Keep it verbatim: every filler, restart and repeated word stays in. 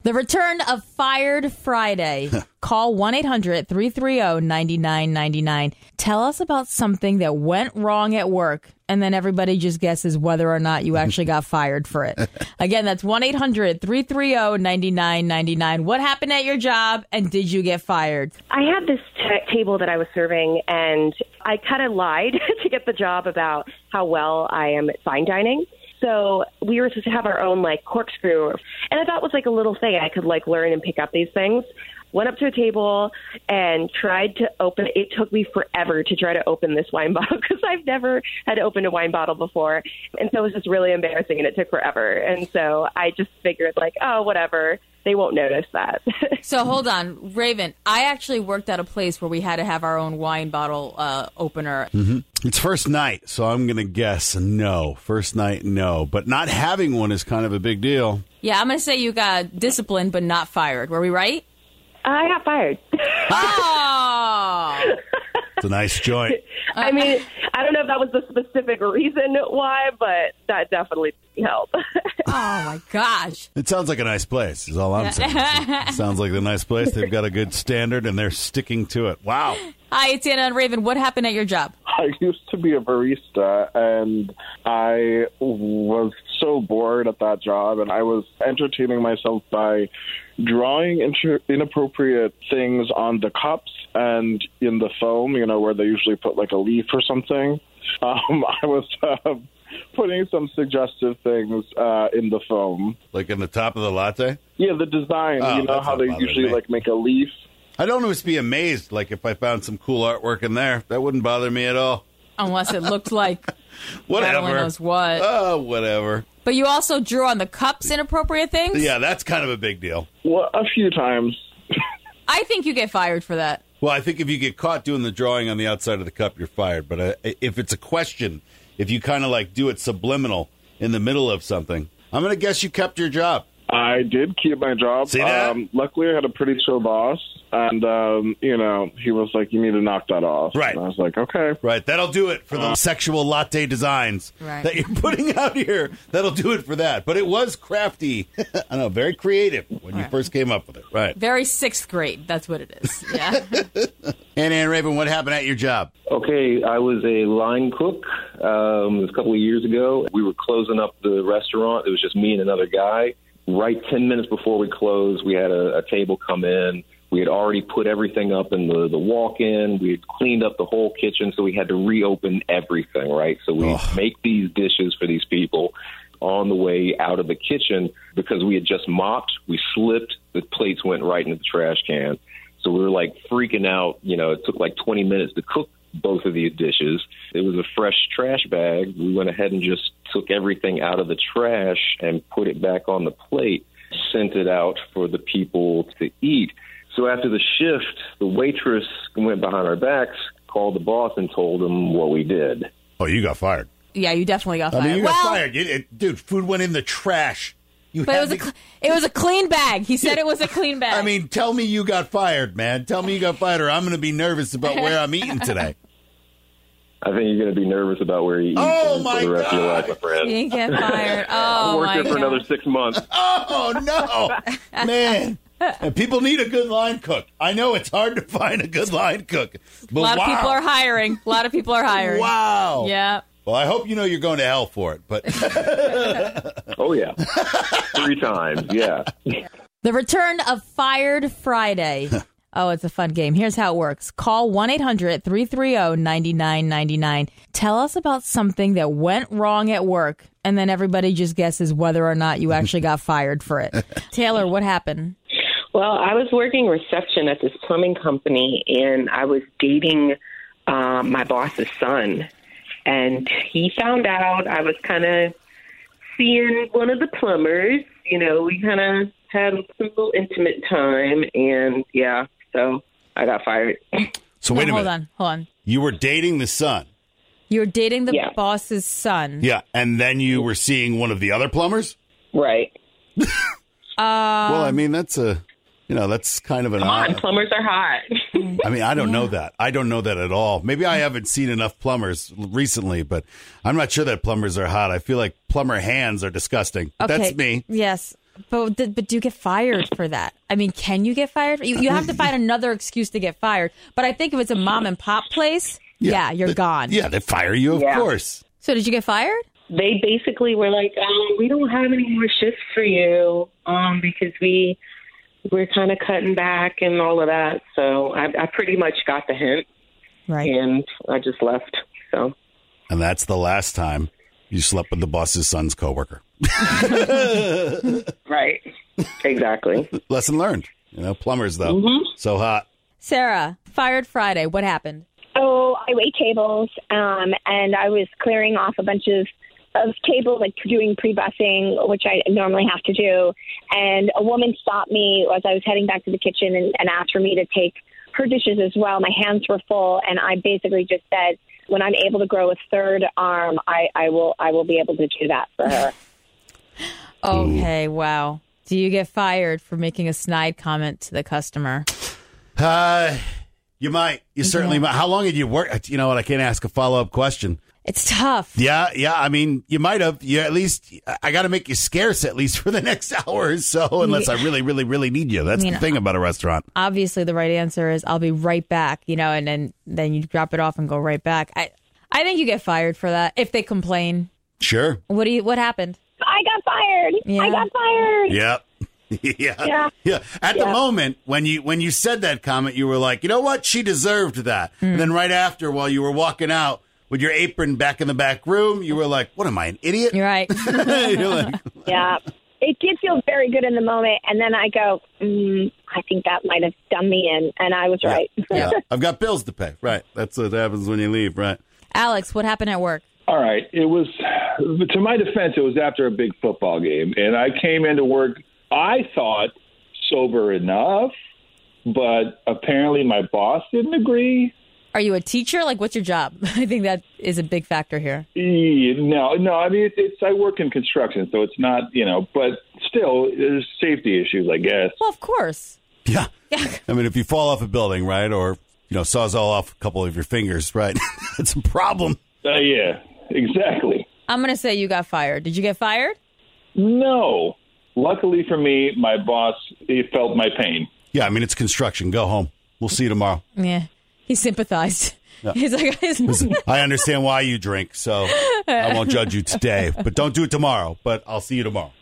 The return of Fired Friday. Call one eight hundred three three zero nine nine nine nine. Tell us about something that went wrong at work, and then everybody just guesses whether or not you actually got fired for it. Again, that's one eight hundred three three zero nine nine nine nine. What happened at your job, and did you get fired? I had this t- table that I was serving, and I kind of lied to get the job about how well I am at fine dining. So we were supposed to have our own, like, corkscrew. And I thought it was, like, a little thing I could, like, learn and pick up these things. Went up to a table and tried to open it. It took me forever to try to open this wine bottle because I've never had to open a wine bottle before. And so it was just really embarrassing, and it took forever. And so I just figured, like, oh, whatever. They won't notice that. So hold on, Raven. I actually worked at a place where we had to have our own wine bottle uh, opener. Mm-hmm. It's first night, so I'm going to guess no. First night, no. But not having one is kind of a big deal. Yeah, I'm going to say you got disciplined but not fired. Were we right? I got fired. Oh! It's a nice joint. I mean, I don't know if that was the specific reason why, but that definitely helped. Oh, my gosh. It sounds like a nice place, is all I'm saying. It sounds like a nice place. They've got a good standard, and they're sticking to it. Wow. Hi, it's Anna and Raven. What happened at your job? I used to be a barista, and I was so bored at that job, and I was entertaining myself by drawing inter- inappropriate things on the cups and in the foam, you know, where they usually put like a leaf or something. Um, I was uh, putting some suggestive things uh, in the foam. Like in the top of the latte? Yeah, the design. Oh, you know how they usually me. like make a leaf? I don't always be amazed, like, if I found some cool artwork in there. That wouldn't bother me at all. Unless it looked like whatever. God only knows what. Oh, whatever. But you also drew on the cups inappropriate things? Yeah, that's kind of a big deal. Well, a few times. I think you get fired for that. Well, I think if you get caught doing the drawing on the outside of the cup, you're fired. But uh, if it's a question, if you kind of like do it subliminal in the middle of something, I'm going to guess you kept your job. I did keep my job. See that? Um, luckily, I had a pretty chill boss, and, um, you know, he was like, you need to knock that off. Right. And I was like, okay. Right. That'll do it for the uh, sexual latte designs right. that you're putting out here. That'll do it for that. But it was crafty. I know, very creative when right. you first came up with it. Right. Very sixth grade. That's what it is. Yeah. And Ann Raven, what happened at your job? Okay, I was a line cook. Um, it was a couple of years ago. We were closing up the restaurant. It was just me and another guy. Right ten minutes before we closed, we had a, a table come in. We had already put everything up in the, the walk-in. We had cleaned up the whole kitchen, so we had to reopen everything, right? So we oh. make these dishes for these people on the way out of the kitchen because we had just mopped. We slipped. The plates went right into the trash can. So we were, like, freaking out. You know, it took, like, twenty minutes to cook both of these dishes. It was a fresh trash bag. We went ahead and just took everything out of the trash and put it back on the plate, sent it out for the people to eat. So after the shift, the waitress went behind our backs, called the boss, and told him what we did. Oh, you got fired. Yeah, you definitely got fired. I mean, you well, got fired. It, it, dude, food went in the trash. You but it was, to... a, it was a clean bag. He said it was a clean bag. I mean, tell me you got fired, man. Tell me you got fired, or I'm going to be nervous about where I'm eating today. I think you're going to be nervous about where you eat oh for the rest God. of your life, my friend. You get fired. Oh, I'll work my here for God. another six months. Oh, no. Man. And people need a good line cook. I know it's hard to find a good line cook. But a lot wow. of people are hiring. A lot of people are hiring. Wow. Yeah. Well, I hope you know you're going to hell for it. But oh, yeah. Three times, yeah. The return of Fired Friday. Oh, it's a fun game. Here's how it works. Call one eight hundred three three zero nine nine nine nine. Tell us about something that went wrong at work, and then everybody just guesses whether or not you actually got fired for it. Taylor, what happened? Well, I was working reception at this plumbing company, and I was dating uh, my boss's son. And he found out I was kind of seeing one of the plumbers. You know, we kind of had a little intimate time, and yeah, so I got fired. So wait no, a hold minute. on, hold on. You were dating the son. You were dating the yeah. boss's son. Yeah, and then you were seeing one of the other plumbers? Right. Um, well, I mean, that's a, you know, that's kind of an Come on, odd. plumbers are hot. I mean, I don't yeah. know that. I don't know that at all. Maybe I haven't seen enough plumbers recently, but I'm not sure that plumbers are hot. I feel like plumber hands are disgusting. okay. That's me. Yes. But but do you get fired for that? I mean, can you get fired? You, you have to find another excuse to get fired. But I think if it's a mom and pop place, yeah, yeah you're they, gone. Yeah, they fire you, of Yeah. course. So did you get fired? They basically were like, um, we don't have any more shifts for you um, because we, we're kind of cutting back and all of that. So I, I pretty much got the hint, Right. and I just left. So And that's the last time you slept with the boss's son's coworker. Right. Exactly. Lesson learned. You know, plumbers, though. Mm-hmm. So hot. Sarah, fired Friday. What happened? So I wait tables, um, and I was clearing off a bunch of, of tables, like doing pre-bussing, which I normally have to do. And a woman stopped me as I was heading back to the kitchen and, and asked for me to take her dishes as well. My hands were full, and I basically just said, when I'm able to grow a third arm, I, I will I will be able to do that for her. Okay, wow. Do you get fired for making a snide comment to the customer? Uh, you might. You certainly might. How long had you worked? You know what? I can't ask a follow-up question. It's tough. Yeah, yeah. I mean, you might have. You at least. I got to make you scarce at least for the next hour or so, unless I really, really, really need you. That's I mean, the thing about a restaurant. Obviously, the right answer is I'll be right back, you know, and then, then you drop it off and go right back. I I think you get fired for that if they complain. Sure. What do you? What happened? I got fired. Yeah. I got fired. Yep. yeah. Yeah. Yeah. At the Yeah. moment when you when you said that comment, you were like, you know what? She deserved that. And then right after, while you were walking out with your apron back in the back room, you were like, what am I, an idiot? You're right. You're like, Yeah. It did feel very good in the moment, and then I go, mm, I think that might have done me in, and I was right. yeah, I've got bills to pay. Right. That's what happens when you leave. Right. Alex, what happened at work? All right. It was, to my defense, it was after a big football game. And I came into work, I thought, sober enough, but apparently my boss didn't agree. Are you a teacher? Like, what's your job? I think that is a big factor here. Yeah, No, no. I mean, it's, it's I work in construction, so it's not, you know, but still, there's safety issues, I guess. Well, of course. Yeah. Yeah. I mean, if you fall off a building, right, or, you know, sawzall off a couple of your fingers, right, it's a problem. Uh, yeah, exactly. I'm going to say you got fired. Did you get fired? No. Luckily for me, my boss, he felt my pain. Yeah, I mean, it's construction. Go home. We'll see you tomorrow. Yeah. He sympathized. Yeah. He's like, Listen, I understand why you drink, so I won't judge you today. But don't do it tomorrow. But I'll see you tomorrow.